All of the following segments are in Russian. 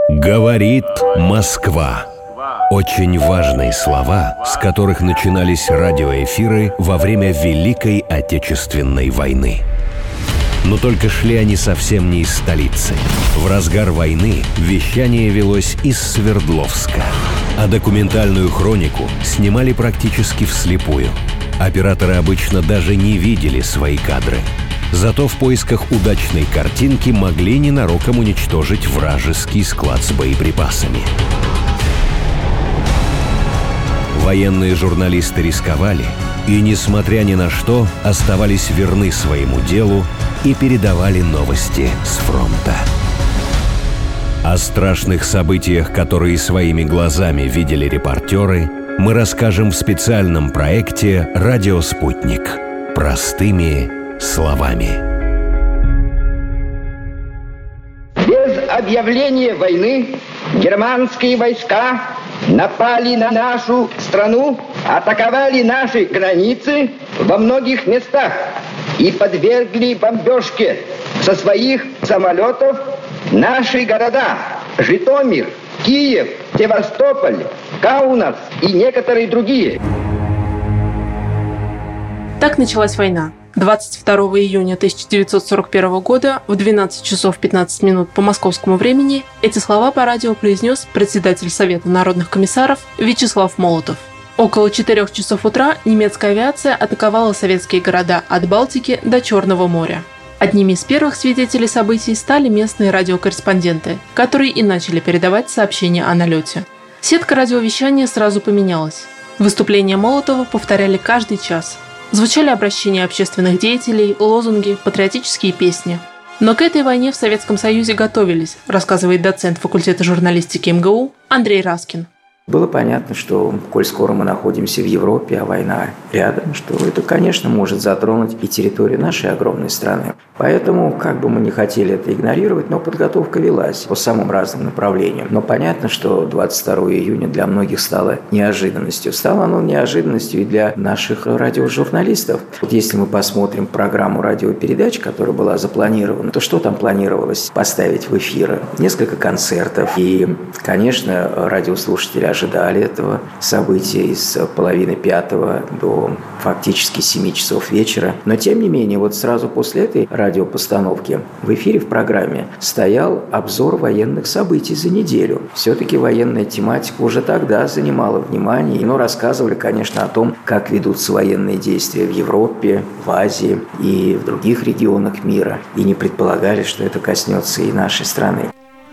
Говорит Москва. Очень важные слова, с которых начинались радиоэфиры во время Великой Отечественной войны. Но только шли они совсем не из столицы. В разгар войны вещание велось из Свердловска. А документальную хронику снимали практически вслепую. Операторы обычно даже не видели свои кадры. Зато в поисках удачной картинки могли ненароком уничтожить вражеский склад с боеприпасами. Военные журналисты рисковали и, несмотря ни на что, оставались верны своему делу и передавали новости с фронта. О страшных событиях, которые своими глазами видели репортеры, мы расскажем в специальном проекте «Радио Спутник». Простыми словами. Без объявления войны германские войска напали на нашу страну, атаковали наши границы во многих местах и подвергли бомбежке со своих самолетов наши города Житомир, Киев, Севастополь, Каунас и некоторые другие. Так началась война. 22 июня 1941 года в 12 часов 15 минут по московскому времени эти слова по радио произнес председатель Совета народных комиссаров Вячеслав Молотов. Около 4 часов утра немецкая авиация атаковала советские города от Балтики до Черного моря. Одними из первых свидетелей событий стали местные радиокорреспонденты, которые и начали передавать сообщения о налете. Сетка радиовещания сразу поменялась. Выступления Молотова повторяли каждый час. Звучали обращения общественных деятелей, лозунги, патриотические песни. Но к этой войне в Советском Союзе готовились, рассказывает доцент факультета журналистики МГУ Андрей Раскин. Было понятно, что, коль скоро мы находимся в Европе, а война рядом, что это, конечно, может затронуть и территорию нашей огромной страны. Поэтому, как бы мы не хотели это игнорировать, но подготовка велась по самым разным направлениям. Но понятно, что 22 июня для многих стало неожиданностью. Стало оно неожиданностью и для наших радиожурналистов. Вот если мы посмотрим программу радиопередач, которая была запланирована, то что там планировалось поставить в эфир? Несколько концертов. И, конечно, радиослушатели ожидали этого события с половины 5 до фактически 7 часов вечера. Но, тем не менее, вот сразу после этой радиопостановки в эфире в программе стоял обзор военных событий за неделю. Все-таки военная тематика уже тогда занимала внимание, но рассказывали, конечно, о том, как ведутся военные действия в Европе, в Азии и в других регионах мира. И не предполагали, что это коснется и нашей страны.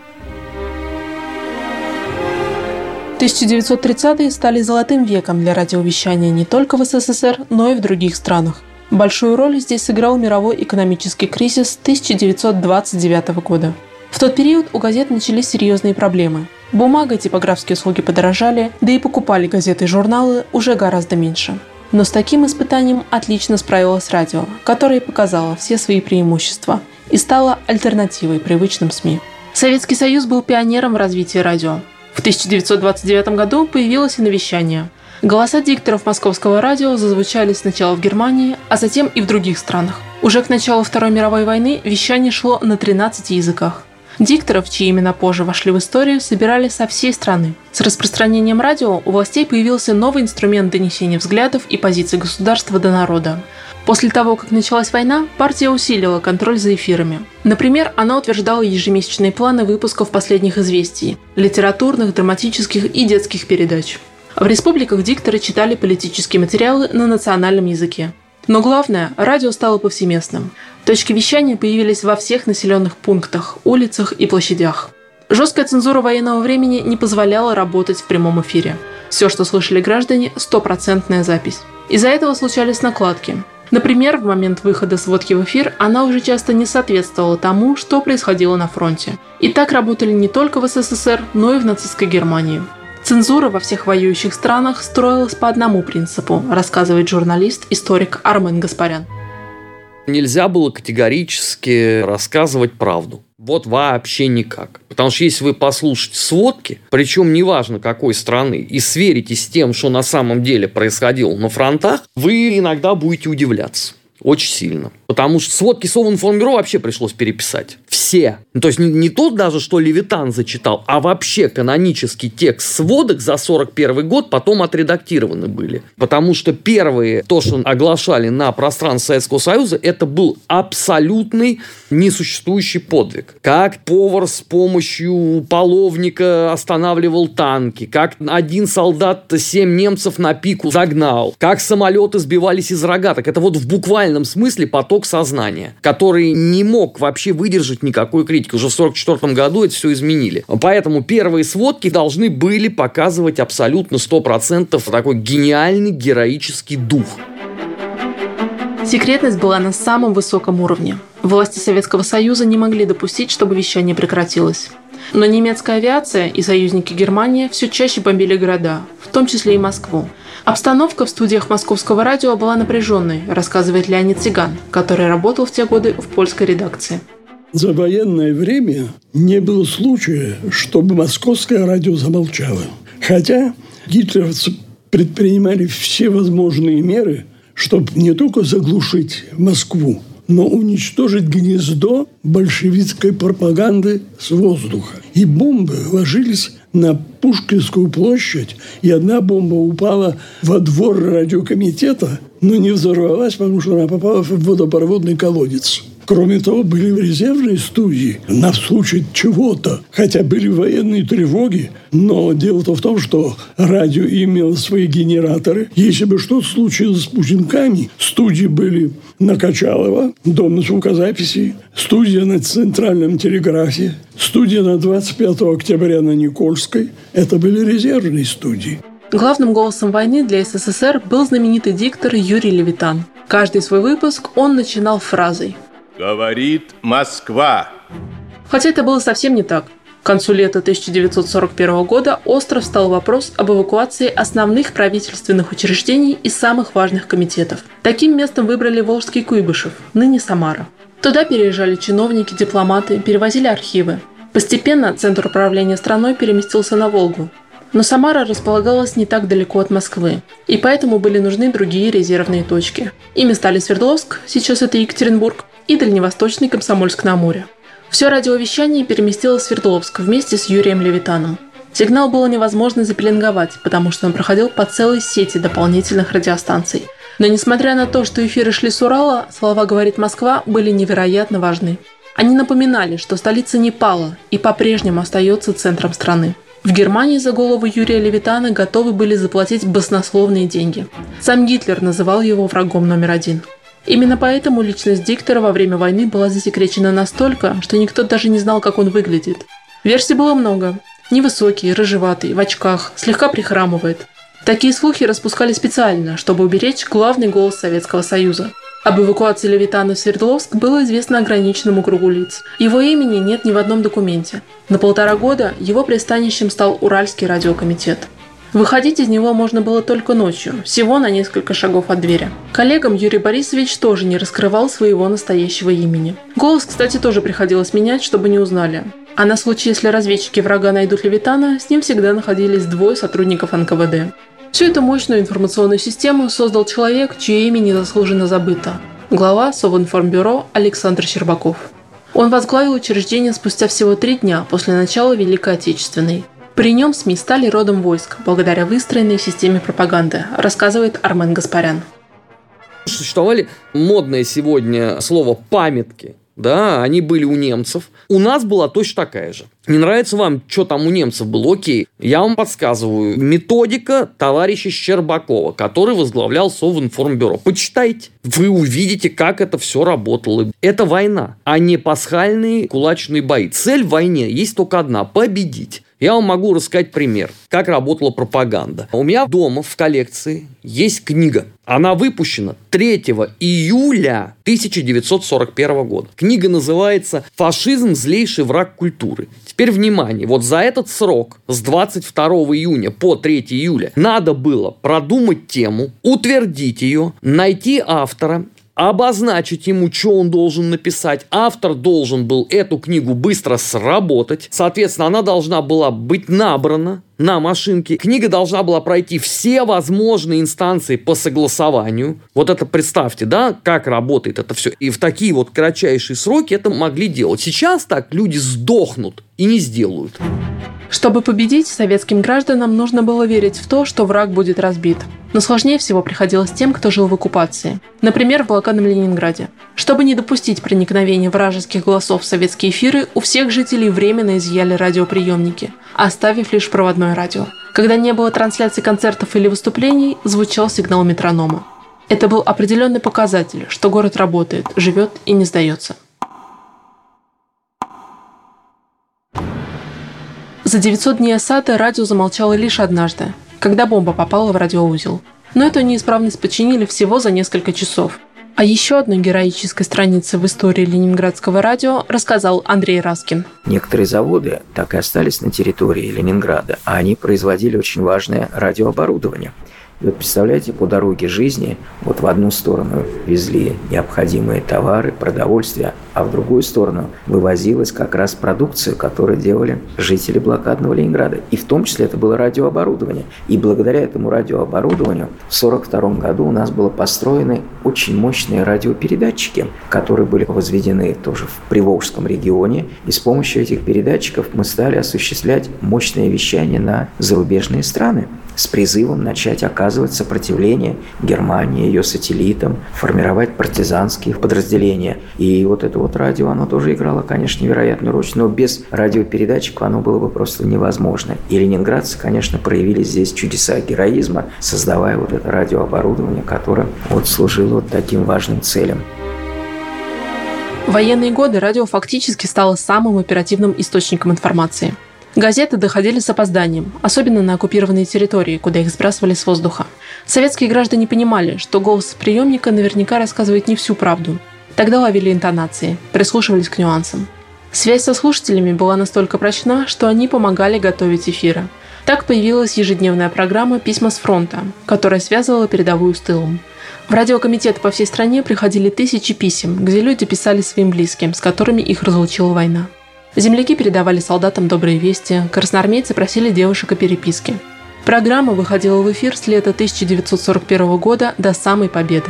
1930-е стали золотым веком для радиовещания не только в СССР, но и в других странах. Большую роль здесь сыграл мировой экономический кризис 1929 года. В тот период у газет начались серьезные проблемы. Бумага и типографские услуги подорожали, да и покупали газеты и журналы уже гораздо меньше. Но с таким испытанием отлично справилось радио, которое показало все свои преимущества и стало альтернативой привычным СМИ. Советский Союз был пионером в развитии радио. В 1929 году появилось и навещание. Голоса дикторов московского радио зазвучали сначала в Германии, а затем и в других странах. Уже к началу Второй мировой войны вещание шло на 13 языках. Дикторов, чьи имена позже вошли в историю, собирали со всей страны. С распространением радио у властей появился новый инструмент донесения взглядов и позиций государства до народа. После того, как началась война, партия усилила контроль за эфирами. Например, она утверждала ежемесячные планы выпусков последних известий, литературных, драматических и детских передач. В республиках дикторы читали политические материалы на национальном языке. Но главное, радио стало повсеместным. Точки вещания появились во всех населенных пунктах, улицах и площадях. Жесткая цензура военного времени не позволяла работать в прямом эфире. Все, что слышали граждане, 100% запись. Из-за этого случались накладки. Например, в момент выхода сводки в эфир она уже часто не соответствовала тому, что происходило на фронте. И так работали не только в СССР, но и в нацистской Германии. Цензура во всех воюющих странах строилась по одному принципу, рассказывает журналист-историк Армен Гаспарян. Нельзя было категорически рассказывать правду. Вот вообще никак. Потому что если вы послушаете сводки, причем неважно какой страны, и сверите с тем, что на самом деле происходило на фронтах, вы иногда будете удивляться. Очень сильно. Потому что сводки Совинформбюро вообще пришлось переписать. Все. То есть не то даже, что Левитан зачитал, а вообще канонический текст сводок за 1941 год потом отредактированы были. Потому что первые, то, что оглашали на пространстве Советского Союза, это был абсолютный несуществующий подвиг. Как повар с помощью половника останавливал танки, как один солдат 7 немцев на пику загнал, как самолеты сбивались из рогаток. Это вот в буквальном смысле поток сознания, который не мог вообще выдержать никакой критики. Уже в 1944 году это все изменили. Поэтому первые сводки должны были показывать абсолютно 100% такой гениальный героический дух. Секретность была на самом высоком уровне. Власти Советского Союза не могли допустить, чтобы вещание прекратилось. Но немецкая авиация и союзники Германии все чаще бомбили города, в том числе и Москву. Обстановка в студиях Московского радио была напряженной, рассказывает Леонид Цыган, который работал в те годы в польской редакции. За военное время не было случая, чтобы Московское радио замолчало. Хотя гитлеровцы предпринимали все возможные меры, чтобы не только заглушить Москву, но уничтожить гнездо большевистской пропаганды с воздуха. И бомбы ложились на Пушкинскую площадь, и одна бомба упала во двор радиокомитета, но не взорвалась, потому что она попала в водопроводный колодец. Кроме того, были резервные студии на случай чего-то. Хотя были военные тревоги, но дело-то в том, что радио имело свои генераторы. Если бы что-то случилось с Путинками, студии были на Качалова, дом звукозаписи, студия на Центральном телеграфе, студия на 25 октября на Никольской. Это были резервные студии. Главным голосом войны для СССР был знаменитый диктор Юрий Левитан. Каждый свой выпуск он начинал фразой «Говорит Москва». Хотя это было совсем не так. К концу лета 1941 года остро встал вопрос об эвакуации основных правительственных учреждений и самых важных комитетов. Таким местом выбрали Волжский Куйбышев, ныне Самара. Туда переезжали чиновники, дипломаты, перевозили архивы. Постепенно центр управления страной переместился на Волгу. Но Самара располагалась не так далеко от Москвы, и поэтому были нужны другие резервные точки. Ими стали Свердловск, сейчас это Екатеринбург, и Дальневосточный Комсомольск-на-Амуре. Все радиовещание переместилось в Свердловск вместе с Юрием Левитаном. Сигнал было невозможно запеленговать, потому что он проходил по целой сети дополнительных радиостанций. Но несмотря на то, что эфиры шли с Урала, слова «Говорит Москва» были невероятно важны. Они напоминали, что столица не пала и по-прежнему остается центром страны. В Германии за голову Юрия Левитана готовы были заплатить баснословные деньги. Сам Гитлер называл его врагом номер один. Именно поэтому личность диктора во время войны была засекречена настолько, что никто даже не знал, как он выглядит. Версий было много. Невысокий, рыжеватый, в очках, слегка прихрамывает. Такие слухи распускали специально, чтобы уберечь главный голос Советского Союза. Об эвакуации Левитана в Свердловск было известно ограниченному кругу лиц. Его имени нет ни в одном документе. На 1,5 года его пристанищем стал Уральский радиокомитет. Выходить из него можно было только ночью, всего на несколько шагов от двери. Коллегам Юрий Борисович тоже не раскрывал своего настоящего имени. Голос, кстати, тоже приходилось менять, чтобы не узнали. А на случай, если разведчики врага найдут Левитана, с ним всегда находились 2 сотрудников НКВД. Всю эту мощную информационную систему создал человек, чье имя незаслуженно забыто. Глава Совинформбюро Александр Щербаков. Он возглавил учреждение спустя всего 3 дня после начала Великой Отечественной. При нем СМИ стали родом войск, благодаря выстроенной системе пропаганды, рассказывает Армен Гаспарян. Существовали модное сегодня слово «памятки». Да, они были у немцев. У нас была точно такая же. Не нравится вам, что там у немцев было? Окей. Я вам подсказываю. Методика товарища Щербакова, который возглавлял Совинформбюро. Почитайте. Вы увидите, как это все работало. Это война, а не пасхальные кулачные бои. Цель в войне есть только одна – победить. Я вам могу рассказать пример, как работала пропаганда. У меня дома в коллекции есть книга. Она выпущена 3 июля 1941 года. Книга называется «Фашизм – злейший враг культуры». Теперь внимание, вот за этот срок с 22 июня по 3 июля надо было продумать тему, утвердить ее, найти автора, обозначить ему, что он должен написать. Автор должен был эту книгу быстро сработать. Соответственно, она должна была быть набрана на машинке. Книга должна была пройти все возможные инстанции по согласованию. Вот это представьте, да, как работает это все. И в такие вот кратчайшие сроки это могли делать. Сейчас так люди сдохнут и не сделают. Чтобы победить, советским гражданам нужно было верить в то, что враг будет разбит. Но сложнее всего приходилось тем, кто жил в оккупации. Например, в блокадном Ленинграде. Чтобы не допустить проникновения вражеских голосов в советские эфиры, у всех жителей временно изъяли радиоприемники, оставив лишь проводное радио. Когда не было трансляций концертов или выступлений, звучал сигнал метронома. Это был определенный показатель, что город работает, живет и не сдается. За 900 дней осады радио замолчало лишь однажды, когда бомба попала в радиоузел. Но эту неисправность починили всего за несколько часов. О еще одной героической странице в истории ленинградского радио рассказал Андрей Раскин. Некоторые заводы так и остались на территории Ленинграда, а они производили очень важное радиооборудование. И вот представляете, по дороге жизни вот в одну сторону везли необходимые товары, продовольствие, а в другую сторону вывозилась как раз продукция, которую делали жители блокадного Ленинграда. И в том числе это было радиооборудование. И благодаря этому радиооборудованию в 1942 году у нас были построены очень мощные радиопередатчики, которые были возведены тоже в Приволжском регионе. И с помощью этих передатчиков мы стали осуществлять мощное вещание на зарубежные страны с призывом начать оказывать сопротивление Германии, ее сателлитам, формировать партизанские подразделения. И вот это вот радио, оно тоже играло, конечно, невероятную роль, но без радиопередатчиков оно было бы просто невозможно. И ленинградцы, конечно, проявили здесь чудеса героизма, создавая вот это радиооборудование, которое вот служило вот таким важным целям. В военные годы радио фактически стало самым оперативным источником информации. Газеты доходили с опозданием, особенно на оккупированные территории, куда их сбрасывали с воздуха. Советские граждане понимали, что голос приемника наверняка рассказывает не всю правду. Тогда ловили интонации, прислушивались к нюансам. Связь со слушателями была настолько прочна, что они помогали готовить эфиры. Так появилась ежедневная программа «Письма с фронта», которая связывала передовую с тылом. В радиокомитеты по всей стране приходили тысячи писем, где люди писали своим близким, с которыми их разлучила война. Земляки передавали солдатам добрые вести, красноармейцы просили девушек о переписке. Программа выходила в эфир с лета 1941 года до самой победы.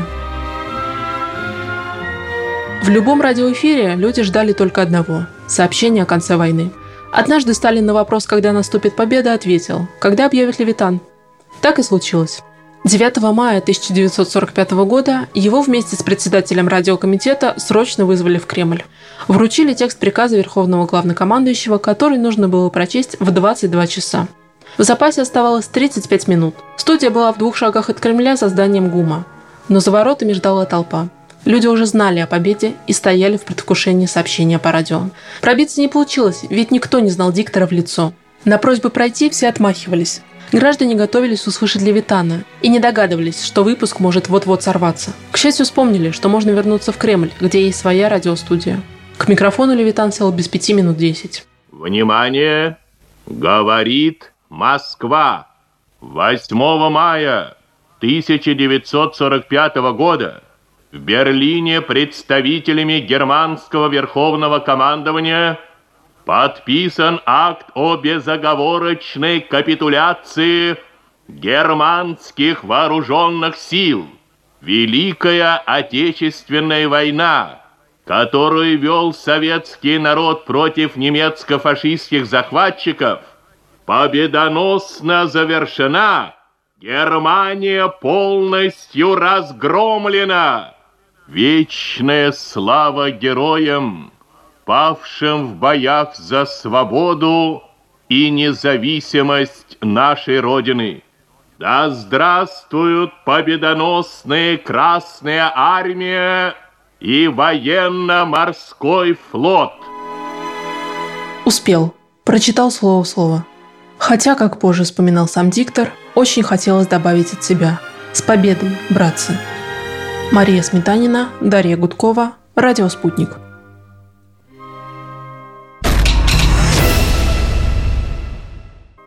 В любом радиоэфире люди ждали только одного – сообщения о конце войны. Однажды Сталин на вопрос, когда наступит победа, ответил: «Когда объявят Левитан?». Так и случилось. 9 мая 1945 года его вместе с председателем радиокомитета срочно вызвали в Кремль. Вручили текст приказа Верховного Главнокомандующего, который нужно было прочесть в 22 часа. В запасе оставалось 35 минут. Студия была в 2 шагах от Кремля за зданием ГУМа. Но за воротами ждала толпа. Люди уже знали о победе и стояли в предвкушении сообщения по радио. Пробиться не получилось, ведь никто не знал диктора в лицо. На просьбы пройти все отмахивались. Граждане готовились услышать Левитана и не догадывались, что выпуск может вот-вот сорваться. К счастью, вспомнили, что можно вернуться в Кремль, где есть своя радиостудия. К микрофону Левитан сел без 5 минут 10. Внимание! Говорит Москва! 8 мая 1945 года в Берлине представителями германского верховного командования подписан акт о безоговорочной капитуляции германских вооруженных сил. Великая Отечественная война, которую вел советский народ против немецко-фашистских захватчиков, победоносно завершена. Германия полностью разгромлена. Вечная слава героям, павшим в боях за свободу и независимость нашей Родины. Да здравствуют победоносная Красная Армия и военно-морской флот! Успел. Прочитал слово в слово. Хотя, как позже вспоминал сам диктор, очень хотелось добавить от себя: «С победой, братцы!» Мария Сметанина, Дарья Гудкова, Радио «Спутник».